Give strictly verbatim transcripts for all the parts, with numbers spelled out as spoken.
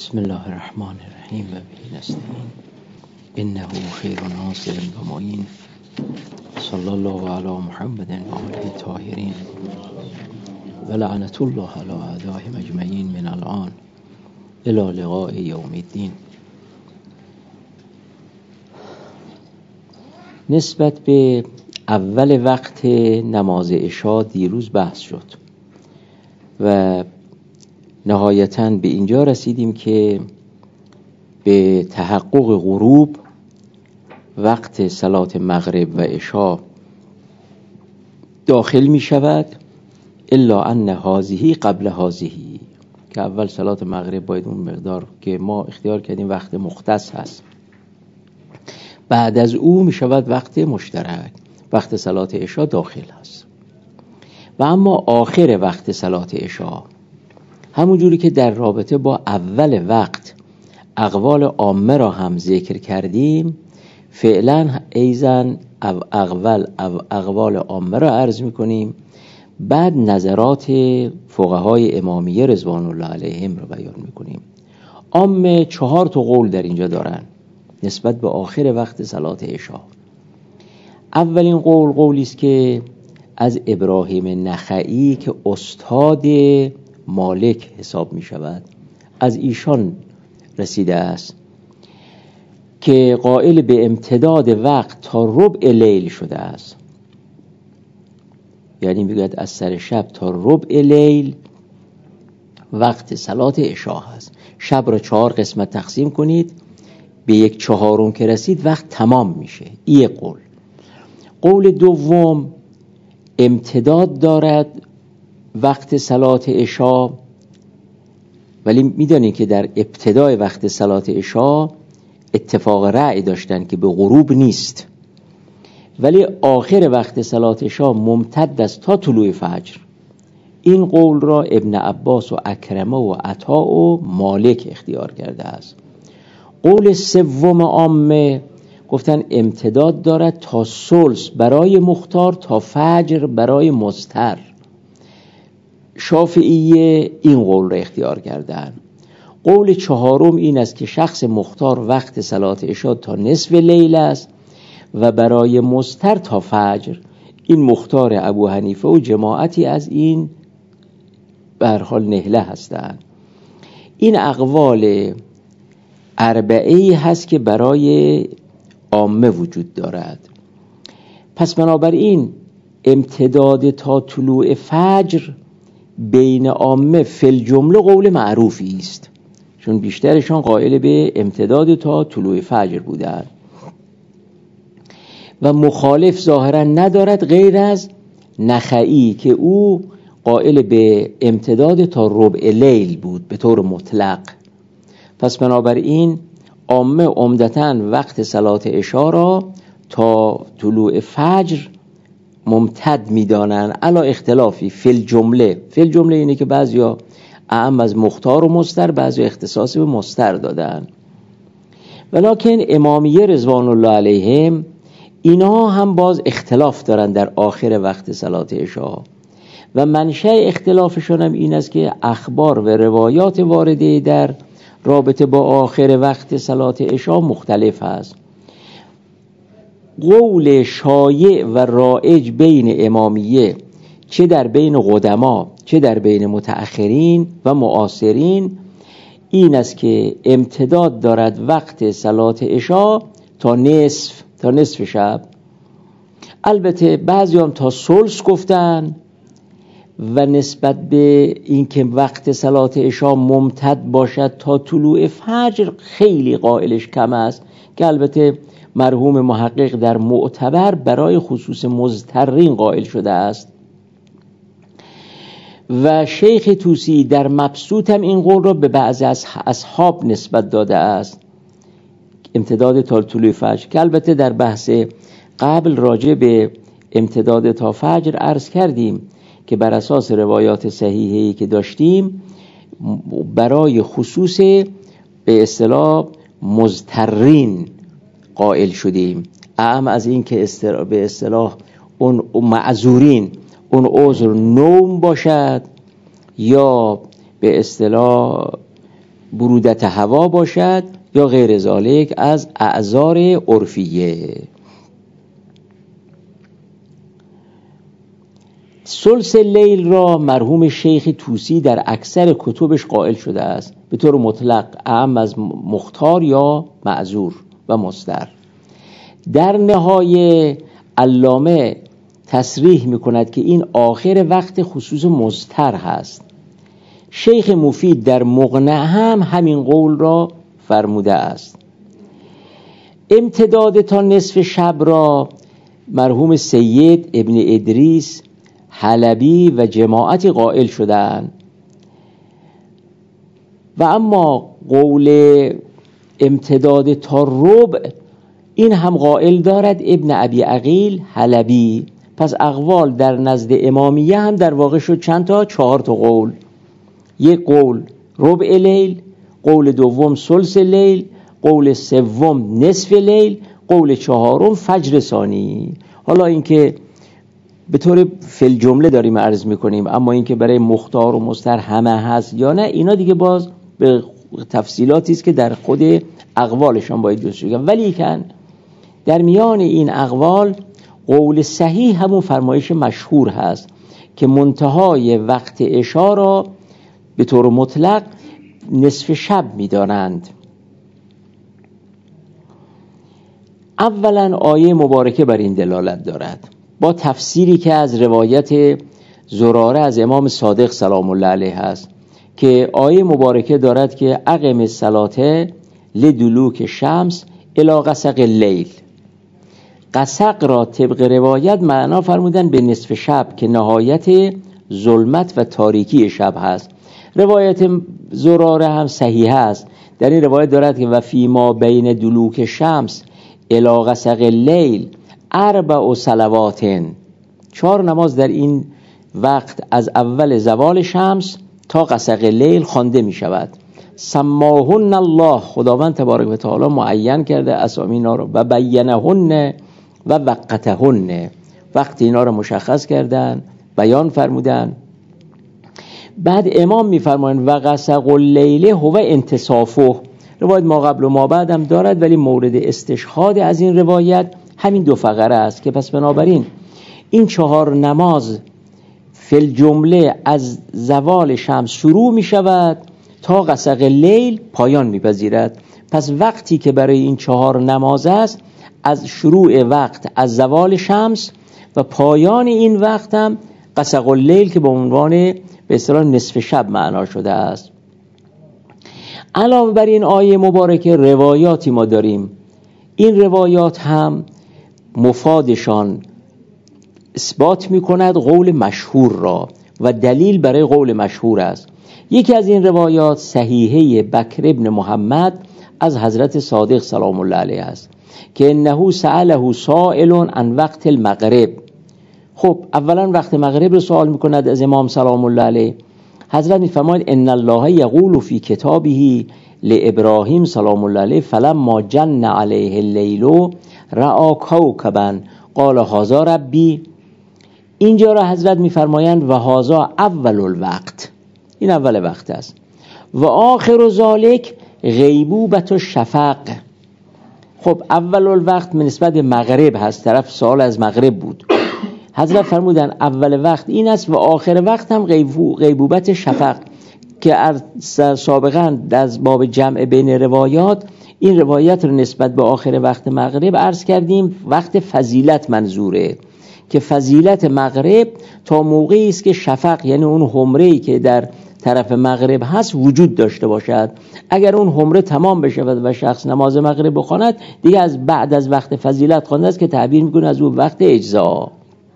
بسم الله الرحمن الرحیم و به نستعین انه خیر ناصر و معین صلی الله علی محمد و آله الطاهرین و لعنت الله علی اعدائهم اجمعین من الان الی لقاء یوم الدین. نسبت به اول وقت نماز عشا دیروز بحث شد و نهایتاً به اینجا رسیدیم که به تحقق غروب وقت صلات مغرب و عشا داخل می شود، الا ان هذه قبل هذه، که اول صلات مغرب باید اون مقدار که ما اختیار کردیم وقت مختص هست، بعد از او می شود وقت مشترک، وقت صلات عشا داخل هست. و اما آخر وقت صلات عشا، همون جوری که در رابطه با اول وقت اقوال عامه را هم ذکر کردیم، فعلا ایزن اقوال اقوال عامه را عرض می‌کنیم، بعد نظرات فقهای امامیه رضوان الله علیهم را بیان می‌کنیم. عامه چهار تا قول در اینجا دارن نسبت به آخر وقت صلات عشا. اولین قول قولی است که از ابراهیم نخعی که استاد مالک حساب می شود، از ایشان رسیده است که قائل به امتداد وقت تا ربع لیل شده است. یعنی میگوید از سر شب تا ربع لیل وقت صلات عشا هست. شب را چهار قسمت تقسیم کنید، به یک چهارم که رسید وقت تمام میشه. این قول. قول دوم، امتداد دارد وقت صلات عشا، ولی میدونید که در ابتدای وقت صلات عشا اتفاق رأی داشتن که به غروب نیست، ولی آخر وقت صلات عشا ممتد است تا طلوع فجر. این قول را ابن عباس و اکرمه و عطا و مالک اختیار کرده است. قول سوم عامه گفتن امتداد دارد تا ثلث برای مختار تا فجر برای مضطر. شافعیه این قول را اختیار کردن. قول چهارم این است که شخص مختار وقت صلات عشا تا نصف لیل است و برای مضطر تا فجر. این مختار ابو حنیفه و جماعتی از این به هر حال نهله هستند. این اقوال اربعه‌ای هست که برای عامه وجود دارد. پس بنابراین امتداد تا طلوع فجر بین عامه فی الجمله قول معروفی است، چون بیشترشان قائل به امتداد تا طلوع فجر بودند و مخالف ظاهرا ندارد غیر از نخعی که او قائل به امتداد تا ربع لیل بود به طور مطلق. پس بنابراین عامه عمدتاً وقت صلات عشا را تا طلوع فجر ممتد میدانن، علا اختلافی فی الجمله. فی الجمله اینه که بعضیا اعم از مختار و مضطر، بعضیا اختصاصی به مضطر دادن. ولکن امامیه رضوان الله علیهم اینا هم باز اختلاف دارن در آخر وقت صلات عشا و منشأ اختلافشون هم این است که اخبار و روایات وارده در رابطه با آخر وقت صلات عشا مختلف است. قول شایع و رایج بین امامیه، چه در بین قدما چه در بین متأخرین و معاصرین، این است که امتداد دارد وقت صلات عشا تا نصف تا نصف شب. البته بعضی هم تا ثلث گفتن و نسبت به اینکه وقت صلات عشا ممتد باشد تا طلوع فجر خیلی قائلش کم است، که البته مرحوم محقق در معتبر برای خصوص مضطرین قائل شده است و شیخ طوسی در مبسوط هم این قول را به بعضی از اصحاب نسبت داده است، امتداد تا طلوع فجر، که البته در بحث قبل راجع به امتداد تا فجر عرض کردیم که بر اساس روایات صحیحی که داشتیم برای خصوص به اصطلاح مضطرین قائل شدیم، اعم از این که به اصطلاح اون معذورین اون عذر نوم باشد یا به اصطلاح برودت هوا باشد یا غیر ذالک از اعذار عرفیه. ثلث لیل را مرحوم شیخ طوسی در اکثر کتبش قائل شده است به طور مطلق، اعم از مختار یا معذور و مستر. در نهایه علامه تصریح میکند که این آخر وقت خصوص مضطر هست. شیخ مفید در مقنع هم همین قول را فرموده است. امتداد تا نصف شب را مرحوم سید ابن ادریس حلبی و جماعتی قائل شدند و اما قول امتداد تا ربع این هم قائل دارد ابن ابی عقیل حلبی. پس اقوال در نزد امامیه هم در واقع شد چند تا؟ چهار تا قول. یک قول ربع لیل، قول دوم ثلث لیل، قول سوم نصف لیل، قول چهارم فجر ثانی. حالا اینکه به طور فل جمله داریم عرض میکنیم، اما اینکه برای مختار و مستر همه هست یا نه، اینا دیگه باز به تفصیلاتی است که در خود اقوالشان باید جستجو کنیم. ولی کن در میان این اقوال قول صحیح همون فرمایش مشهور هست که منتهای وقت عشا را به طور مطلق نصف شب می‌دانند. اولا آیه مبارکه بر این دلالت دارد با تفسیری که از روایت زراره از امام صادق سلام الله علیه است که آیه مبارکه دارد که اقم الصلاة لدلوک شمس الی غسق اللیل. غسق را طبق روایت معنا فرمودن به نصف شب که نهایت ظلمت و تاریکی شب هست. روایت زراره هم صحیح است. در این روایت دارد که و فی ما بین دلوک شمس الی غسق اللیل اربع صلوات، چهار نماز در این وقت از اول زوال شمس تا غسق لیل خوانده می شود. سماهن الله، خداوند تبارک و تعالی معین کرده اسامی اینا رو و بینهن و وقتهن، وقت اینا رو مشخص کردن، بیان فرمودن. بعد امام می فرمایند و غسق اللیل هو انتصافه. روایت ما قبل و ما بعد هم دارد ولی مورد استشهاد از این روایت همین دو فقره است که پس بنابراین این چهار نماز فل جمله از زوال شمس شروع می شود تا غسق لیل پایان می پذیرد. پس وقتی که برای این چهار نماز است از شروع وقت از زوال شمس و پایان این وقت هم غسق اللیل که به عنوان به اصطلاح نصف شب معنا شده است. علاوه بر این آیه مبارکه روایاتی ما داریم. این روایات هم مفادشان اثبات می کند قول مشهور را و دلیل برای قول مشهور است. یکی از این روایات صحیحه بکر ابن محمد از حضرت صادق سلام الله علیه است که انه سأله سائل عن وقت المغرب. خب اولا وقت مغرب رو سوال می کند از امام سلام الله علیه. حضرت می فرماید ان الله یقول فی کتابه لابراهیم سلام الله علیه فلما جن علیه اللیل رأى کوکبا قال هذا ربی. اینجا را حضرت میفرمایند و هذا اول الوقت، این اول وقت است. و آخر ذالک غیبوبة الشفق. خب اول الوقت به نسبت مغرب هست، طرف سوال از مغرب بود. حضرت فرمودن اول وقت این است و آخر وقت هم غیبو غیبوبة شفق که سابقا از باب جمع بین روایات این روایت رو نسبت به آخر وقت مغرب عرض کردیم. وقت فضیلت منظوره که فضیلت مغرب تا موقعی است که شفق یعنی اون حمره‌ای که در طرف مغرب هست وجود داشته باشد. اگر اون حمره تمام بشود و شخص نماز مغرب بخواند دیگه از بعد از وقت فضیلت خوانده است که تعبیر میکنه از اون وقت اجزا.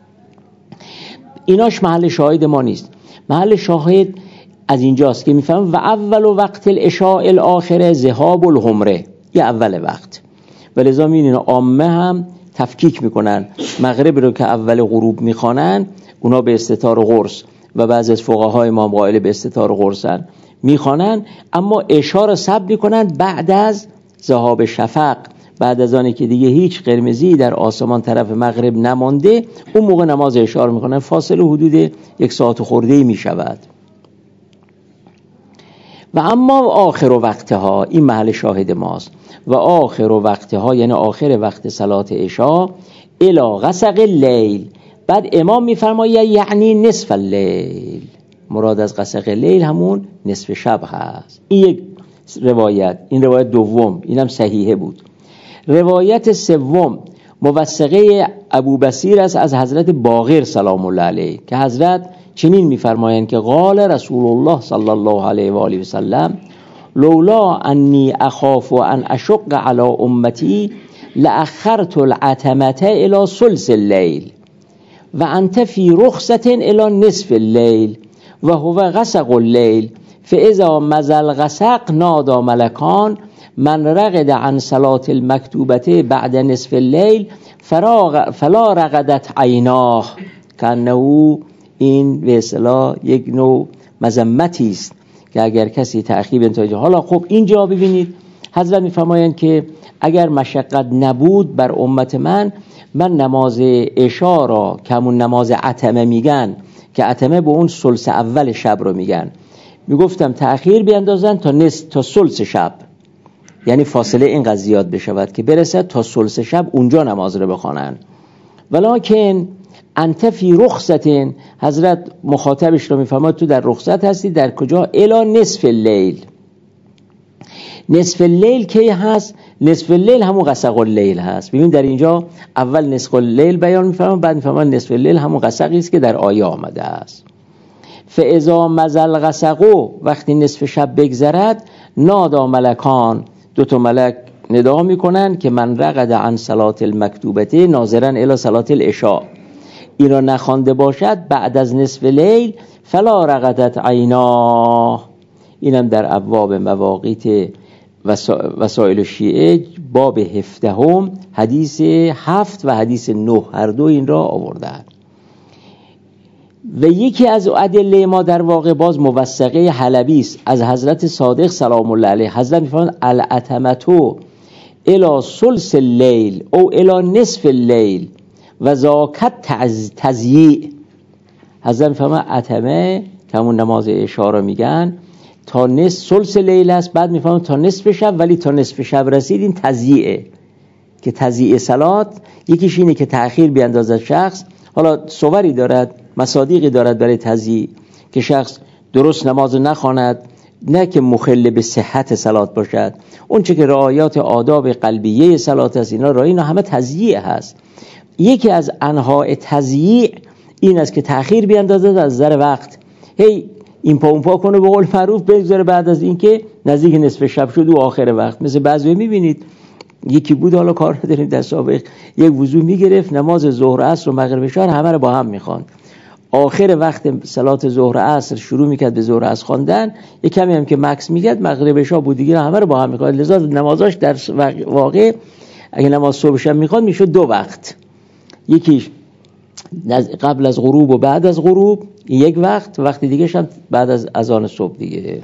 ایناش محل شاهد ما نیست. محل شاهد از اینجاست که میفهم و اول وقت العشاء الاخره ذهاب الحمره، یه اول وقت. ولذا میبینین عامه هم تفکیک میکنن مغرب رو که اول غروب میخوانن اونا به استتار قرص و بعضی از فقهای ما قائل به استتار قرصن میخوانن، اما عشاء رو سبت میکنن بعد از ذهاب شفق، بعد از آنی که دیگه هیچ قرمزی در آسمان طرف مغرب نمانده اون موقع نماز عشاء رو میکنن. فاصله حدود یک ساعت خورده ای میشود. و اما آخر وقتها، این محل شاهد ماست، و آخر وقتها یعنی آخر وقت صلات عشاء، الی غسق اللیل. بعد امام میفرماید یعنی نصف اللیل، مراد از غسق اللیل همون نصف شب هست. این یک روایت، این روایت دوم، اینم صحیحه بود. روایت سوم موثقه ابو بصیر است از حضرت باقر سلام الله علیه که حضرت چنین میفرمایند که قال رسول الله صلی الله علیه و آله و سلم لولا انی اخاف ان اشق علی امتی لاخرت العتمه الى ثلث اللیل و انت فی رخصه الى نصف اللیل و هو غسق اللیل فاذا مضى الغسق نادى ملکان من رغد عن صلاة المکتوبه بعد نصف اللیل فلا رغدت عیناه. کانه این به اصطلاح یک نوع مذمتی است که اگر کسی تأخیر انتهاج. حالا خب اینجا ببینید حضرت میفرمایند که اگر مشقت نبود بر امت من، من نماز عشا را که همون نماز عتمه میگن، که عتمه به اون ثلث اول شب رو میگن، میگفتم تأخیر بیاندازن تا نصف تا ثلث شب، یعنی فاصله این قضیات بشود که برسد تا ثلث شب اونجا نماز رو بخوانن. ولکن انت فی رخصت، حضرت مخاطبش رو میفهمد تو در رخصت هستی. در کجا؟ الی نصف اللیل. نصف اللیل کی هست؟ نصف اللیل همون غسق اللیل هست. ببین در اینجا اول نصف اللیل بیان میفهمن، بعد میفهمن نصف اللیل همون غسقی است که در آیه آمده است. فاذا مضى الغسق، وقتی نصف شب بگذرد، نادا ملکان، دو تا ملک ندا میکنن که من رغد عن صلات المکتوبه ناظرا الی صلات العشاء، این را نخوانده باشد بعد از نصف لیل فلا رغدت عینا. اینم در ابواب مواقیت وسائل شیعه باب هفدهم حدیث هفت و حدیث نه هر دو این را آوردند. و یکی از ادله ما در واقع باز موثقه حلبی است از حضرت صادق سلام الله علیه. حضرت میفرمایند العتمتو الی ثلث اللیل او الی نصف اللیل و زاکت تضییع. حضرت میفرمایند عتمه که همون نماز عشا رو میگن تا نصف ثلث لیل است، بعد میفهمم تا نصف شب، ولی تا نصف شب رسید این تضییعه که تضییع صلات. یکیش اینه که تأخیر بیاندازد شخص، حالا صوری دارد، مصادیقی دارد برای تضییع که شخص درست نماز نخواند، نه که مخل به صحت صلات باشد، اون چه که رعایات آداب قلبیه صلات است اینا را، اینا همه تضییع هست. یکی از انواع تضییع این است که تأخیر بیاندازد از نظر وقت، هی این پا اون پا کنه به قول معروف بگذاره بعد از این که نزدیک نصف شب شد و آخر وقت. مثل بعضی میبینید یکی بود، حالا کار نداریم، در سابق یک وضو میگرفت نماز ظهر عصر و مغرب عشا همه رو با هم میخواند، آخر وقت صلات ظهر عصر شروع میکرد به ظهر عصر خواندن، یک کمی هم که مکس میکرد مغرب عشا بود دیگه همه رو با هم میخواند. لذا نمازاش در واقع اگه نماز صبح شب میخواد میشد دو وقت، یکیش قبل از غروب و بعد از غروب یک وقت، وقت دیگه شب بعد از اذان صبح دیگه.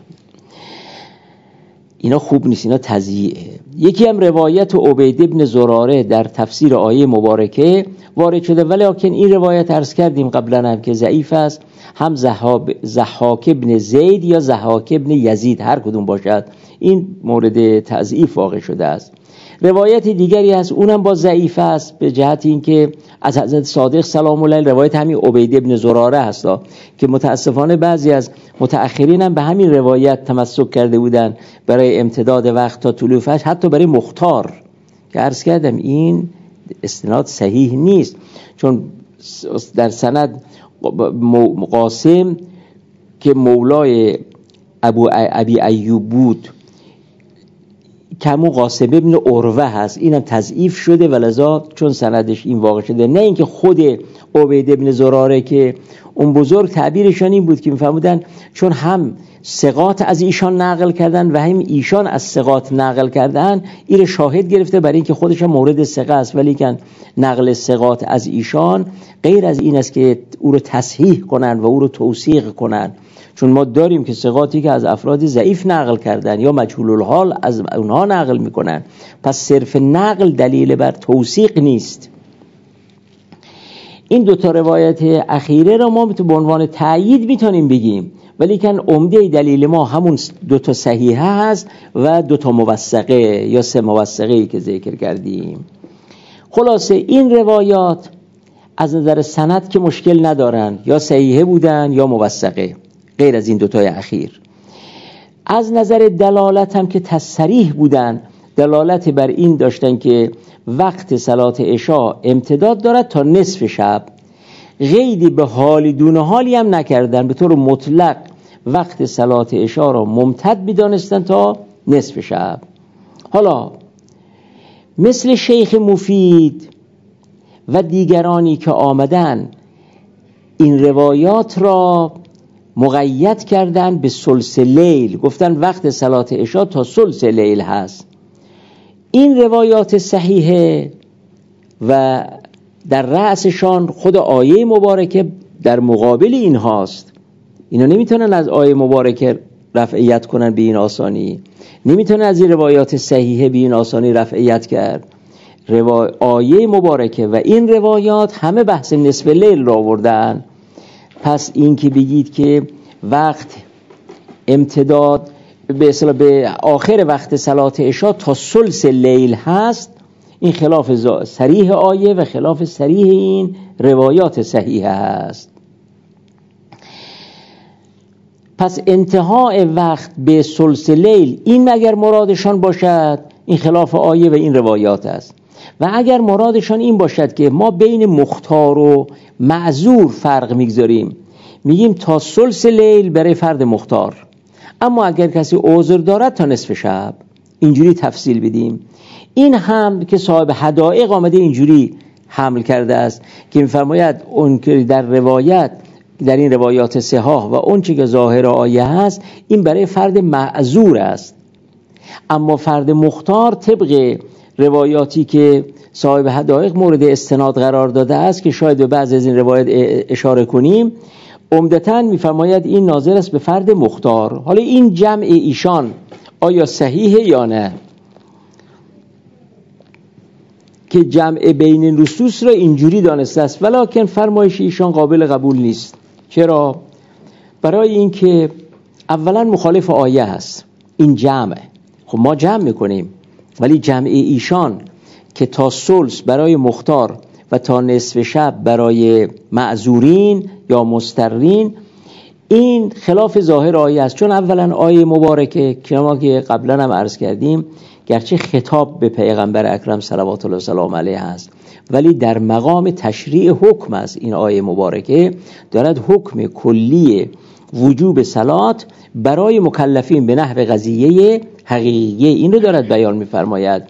اینا خوب نیست، اینا تضییعه. یکی هم روایت عبید ابن زراره در تفسیر آیه مبارکه وارد شده، ولی اکنون این روایت عرض کردیم قبلا هم که ضعیف است، هم ضحاک ابن زید یا ضحاک ابن یزید هر کدوم باشد این مورد تضعیف واقع شده است. روایت دیگری هست اونم با ضعیف است به جهت اینکه از حضرت صادق سلام الله علیه، روایت همین عبید ابن زراره هست که متاسفانه بعضی از متأخرین هم به همین روایت تمسک کرده بودن برای امتداد وقت تا طلوع فجر، حتی برای مختار که عرض کردم این استناد صحیح نیست، چون در سند قاسم که مولای ابو ابی ایوب بود که همون قاسم ابن عروه هست، اینم تضعیف شده ولذا چون سندش این واقع شده. نه اینکه خود عبید ابن زراره که اون بزرگ تعبیرشان این بود که میفهمودن چون هم ثقات از ایشان نقل کردن و هم ایشان از ثقات نقل کردن، این شاهد گرفته برای اینکه خودش مورد ثقه است، ولی که نقل ثقات از ایشان غیر از این است که او رو تصحیح کنن و او رو توثیق کنن، چون ما داریم که ثقاتی که از افراد ضعیف نقل کردن یا مجهول الحال از اونها نقل میکنن، پس صرف نقل دلیل بر توثیق نیست. این دوتا روایت اخیره را ما به عنوان تأیید میتونیم بگیم، ولی کن عمده دلیل ما همون دوتا صحیحه هست و دوتا موثقه یا سه موثقه‌ای که ذکر کردیم. خلاصه این روایات از نظر سند که مشکل ندارن، یا صحیحه بودن یا موثقه، غیر از این دوتای اخیر. از نظر دلالت هم که تصریح بودن، دلالت بر این داشتن که وقت صلات عشاء امتداد دارد تا نصف شب، قیدی به حالی دون حالی هم نکردن، به طور مطلق وقت صلات عشاء را ممتد بدانستن تا نصف شب. حالا مثل شیخ مفید و دیگرانی که آمدن این روایات را مقید کردن به ثلث لیل، گفتن وقت صلات عشاء تا ثلث لیل هست. این روایات صحیحه و در رأسشان خود آیه مبارکه در مقابل این هاست. اینا نمیتونن از آیه مبارکه رفعیت کنن به این آسانی، نمیتونن از این روایات صحیحه به این آسانی رفعیت کرد. روا... آیه مبارکه و این روایات همه بحث نصف لیل را آوردن. پس این که بگید که وقت امتداد به اصطلاح به آخر وقت صلات عشاء تا ثلث لیل هست، این خلاف صریح آیه و خلاف صریح این روایات صحیحه هست. پس انتهای وقت به ثلث لیل این اگر مرادشان باشد، این خلاف آیه و این روایات است. و اگر مرادشان این باشد که ما بین مختار و معذور فرق میگذاریم، میگیم تا ثلث لیل برای فرد مختار، اما اگر کسی عذر دارد تا نصف شب، اینجوری تفصیل بدیم. این هم که صاحب حدائق آمده اینجوری حمل کرده است که می‌فرماید اون که در روایت، در این روایات صحاح و اون چی که ظاهر آیه هست، این برای فرد معذور است. اما فرد مختار طبق روایاتی که صاحب حدائق مورد استناد قرار داده است که شاید به بعض از این روایات اشاره کنیم، عمدتاً می‌فرماید این ناظر است به فرد مختار. حالا این جمع ایشان آیا صحیحه یا نه؟ که جمع بین نصوص را اینجوری دانسته است، ولکن فرمایش ایشان قابل قبول نیست. چرا؟ برای اینکه اولا مخالف آیه هست این جمع. خب ما جمع میکنیم، ولی جمع ایشان که تا ثلث برای مختار و تا نصف شب برای معذورین یا مضطرین، این خلاف ظاهر آیه است. چون اولا آیه مبارکه که ما که قبلا هم عرض کردیم گرچه خطاب به پیغمبر اکرم صلوات الله سلام علیه است، ولی در مقام تشریع حکم است. این آیه مبارکه دارد حکم کلی وجوب صلات برای مکلفین به نحو قضیه حقیقیه این رو دارد بیان می‌فرماید.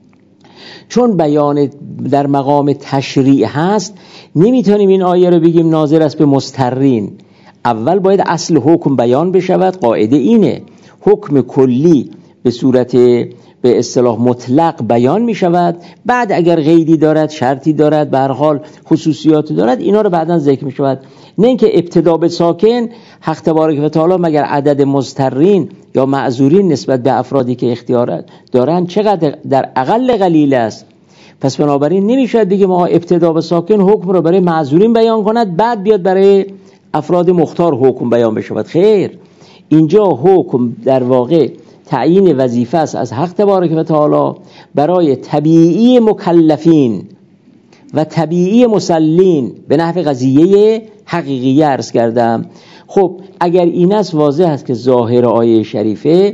چون بیان در مقام تشریع هست، نمیتونیم این آیه رو بگیم ناظر است به مضطرین. اول باید اصل حکم بیان بشود. قاعده اینه حکم کلی به صورت به اصطلاح مطلق بیان می شود، بعد اگر قیدی دارد، شرطی دارد، به هر حال خصوصیات دارد، اینا رو بعداً ذکر می شود. نه اینکه ابتدا به ساکن حق تبارک و تعالی مگر عدد مضطرین یا معذورین نسبت به افرادی که اختیار دارند چقدر در اقل قلیل است. پس بنابراین نمیشه دیگه ما ابتدا به ساکن حکم رو برای معذورین بیان کند بعد بیاد برای افراد مختار حکم بیان بشود. خیر، اینجا حکم در واقع تعیین وظیفه است از حق تبارک و تعالی برای طبیعی مکلفین و طبیعی مسلین به نحو قضیه حقیقی عرض کردم. خب اگر این است واضح است که ظاهر آیه شریفه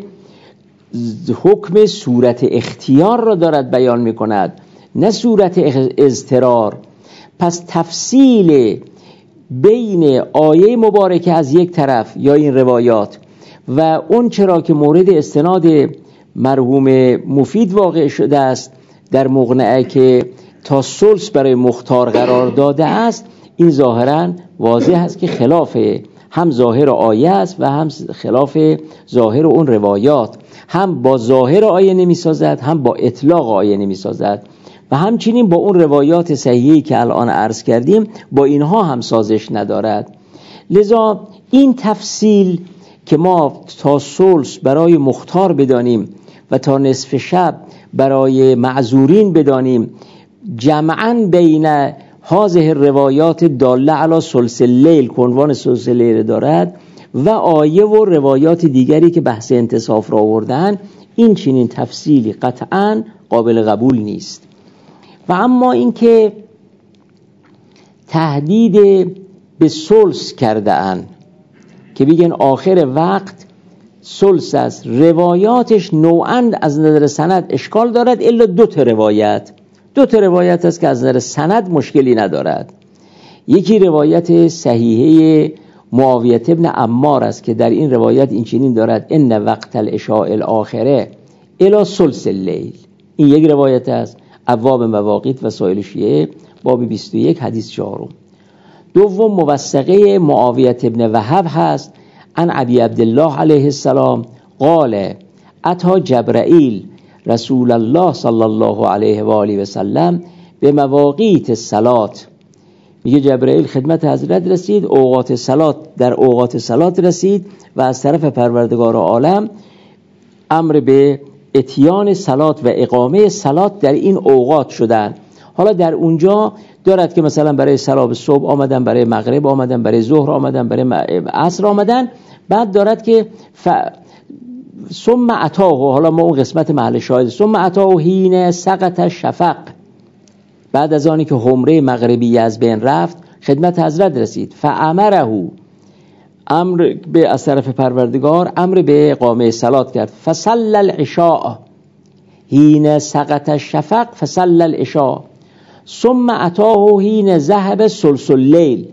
حکم صورت اختیار را دارد بیان می کند، نه صورت اضطرار. پس تفصیل بین آیه مبارکه از یک طرف یا این روایات و اون چرا که مورد استناد مرحوم مفید واقع شده است در مقنعه که تا ثلث برای مختار قرار داده است، این ظاهرا واضح است که خلاف هم ظاهر آیه است و هم خلاف ظاهر اون روایات. هم با ظاهر آیه نمی سازد، هم با اطلاق آیه نمی سازد و همچنین با اون روایات صحیحی که الان عرض کردیم با اینها هم سازش ندارد. لذا این تفصیل که ما تا ثلث برای مختار بدانیم و تا نصف شب برای معذورین بدانیم، جمعاً بین هذه روایات داله علی ثلث اللیل که عنوان ثلث اللیل دارد و آیه و روایات دیگری که بحث انتصاف را آوردن، این چنین تفصیلی قطعاً قابل قبول نیست. و اما اینکه تهدید به ثلث کرده اند که بگن آخر وقت ثلث است، روایاتش نوعاً از نظر سند اشکال دارد، الا دو تا روایت دو تا روایت است که از نظر سند مشکلی ندارد. یکی روایت صحیحه معاویه ابن عمار است که در این روایت این چنین دارد: ان وقت العشاء الاخره الی ثلث اللیل. این یک روایت است، ابواب مواقیت وسائل شیعه باب بیست و یک حدیث چهارم. دوم موثقه معاویه ابن وهب هست عن ابی عبدالله علیه السلام قال اتی جبرائیل رسول الله صلی الله علیه و آله و سلم به مواقیت الصلات. میگه جبرائیل خدمت حضرت رسید، اوقات صلات در اوقات صلات رسید و از طرف پروردگار عالم امر به اتیان صلات و اقامه صلات در این اوقات شدن. حالا در اونجا دارد که مثلا برای صلات صبح آمدن، برای مغرب آمدن، برای ظهر آمدن، برای عصر آمدن. بعد دارد که ف... ثم اتاه، حالا ما اون قسمت محل شاهد، ثم اتاه حین سقط الشفق، بعد از آنی که حمره مغربی از بین رفت خدمت حضرت رسید. فامره، امر به از طرف پروردگار امر به اقامه صلات کرد. فصلى العشاء حین سقط الشفق فصلى العشاء ثم اتاه حین ذهب ثلث اللیل.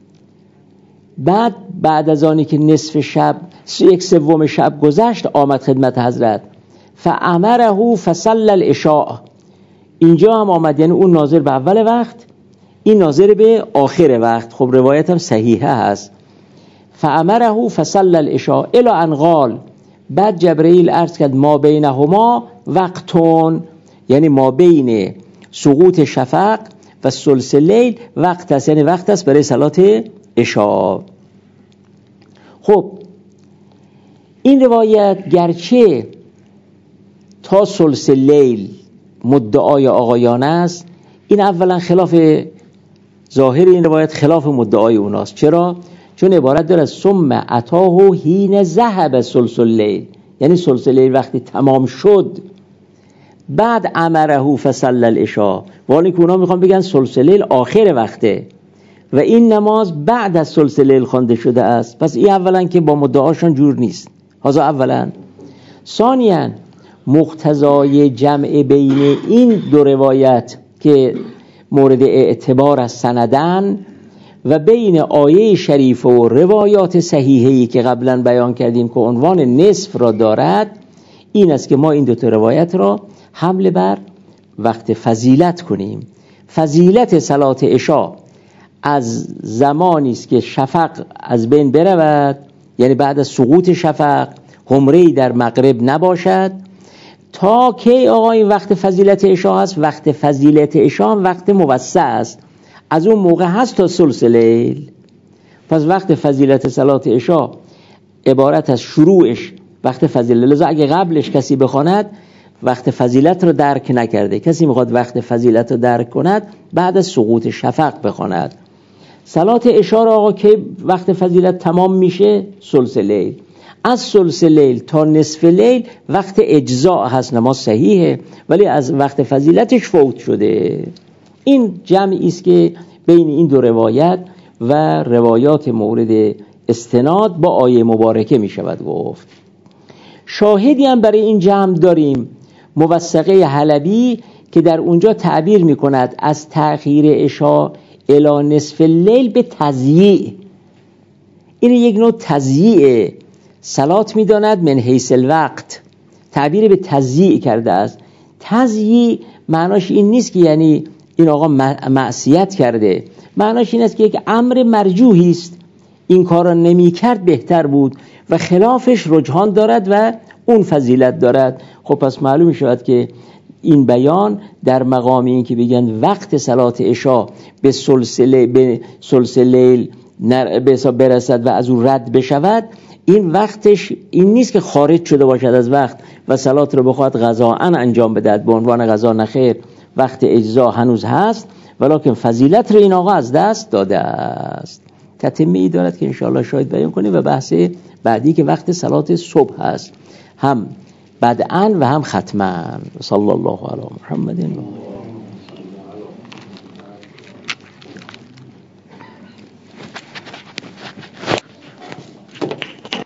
بعد بعد از آنی که نصف شب یک سوم شب گذشت آمد خدمت حضرت. فامره فصلى العشاء، اینجا هم آمد، یعنی اون ناظر به اول وقت، این ناظر به آخر وقت. خب روایت هم صحیحه هست. فامره فصلى العشاء الی ان قال، بعد جبرئیل عرض کرد ما بینهما وقتون، یعنی ما بین سقوط شفق و ثلث لیل وقت است، یعنی وقت است برای صلات عشاء. خب این روایت گرچه تا ثلث لیل مدعای آقایان است، این اولا خلاف ظاهر این روایت، خلاف مدعای اوناست. چرا؟ چون عبارت داره ثم اتاه حین ذهب ثلث اللیل، یعنی ثلث لیل وقتی تمام شد بعد امره فصلى العشاء. ولی که اونا میخوان بگن ثلث لیل آخر وقته و این نماز بعد از ثلث لیل خوانده شده است. پس این اولا که با مدعاشون جور نیست. حاضر اولا. ثانیاً مقتضای جمع بین این دو روایت که مورد اعتبار از سندن و بین آیه شریف و روایات صحیحه‌ای که قبلا بیان کردیم که عنوان نصف را دارد، این است که ما این دو تا روایت را حمل بر وقت فضیلت کنیم. فضیلت صلات عشاء از زمانی است که شفق از بین برود، یعنی بعد از سقوط شفق حمره‌ای در مغرب نباشد، تا که آقا این وقت فضیلت عشاء است. وقت فضیلت عشاء وقت موسع است، از اون موقع هست تا ثلث لیل. پس وقت فضیلت صلات عشاء عبارت از شروعش وقت فضیلت، لذا اگه قبلش کسی بخواند وقت فضیلت رو درک نکرده. کسی میخواد وقت فضیلت رو درک کند بعد از سقوط شفق بخواند. صلات عشاء آقا که وقت فضیلت تمام میشه ثلث لیل. از ثلث لیل تا نصف لیل وقت اجزاء هست، نماز صحیحه، ولی از وقت فضیلتش فوت شده. این جمعی است که بین این دو روایت و روایات مورد استناد با آیه مبارکه می شود گفت. شاهدی هم برای این جمع داریم، موثقه حلبی که در اونجا تعبیر می کند از تأخیر عشاء الی نصف اللیل به تضییع. این یک نوع تضییع صلات می داند من حیث الوقت، تعبیر به تضییع کرده است. تضییع معناش این نیست که یعنی این آقا معصیت کرده، معناش این است که یک امر مرجوحی است، این کار را نمی کرد بهتر بود و خلافش رجحان دارد و اون فضیلت دارد. خب پس معلوم شود که این بیان در مقام این که بگن وقت صلات عشاء به ثلث لیل به ثلث لیل برسد و از اون رد بشود، این وقتش این نیست که خارج شده باشد از وقت و صلات رو بخواد قضاءً انجام بدهد به عنوان قضا. نخیر، وقت اجزا هنوز هست ولکن فضیلت رو این آقا از دست داده است. تتمه ای دارد که انشاءالله شاید بیان کنیم و بحث بعدی که وقت صلات صبح هست، هم بدعا و هم ختما. صلی الله علی محمد.